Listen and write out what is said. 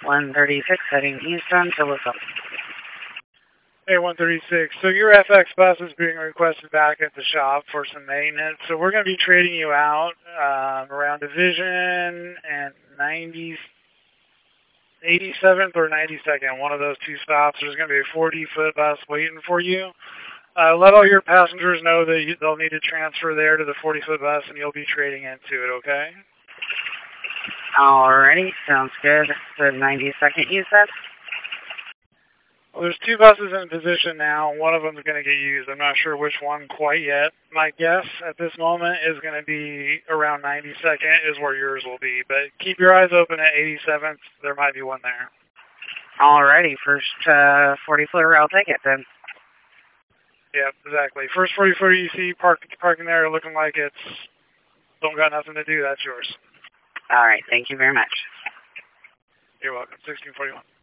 136 heading east on Phillipsville. Hey, 136. So your FX bus is being requested back at the shop for some maintenance. So we're going to be trading you out around Division and 87th or 92nd. One of those two stops. There's going to be a 40-foot bus waiting for you. Let all your passengers know that they'll need to transfer there to the 40-foot bus, and you'll be trading into it, okay? Alrighty, sounds good. The 92nd, you said? Well, there's two buses in position now. One of them is going to get used. I'm not sure which one quite yet. My guess at this moment is going to be around 92nd is where yours will be. But keep your eyes open at 87th. There might be one there. Alrighty, first 40-footer, I'll take it then. Yeah, exactly. First 40-footer you see parking there looking like it's don't got nothing to do, that's yours. Alright, thank you very much. You're welcome. 1641.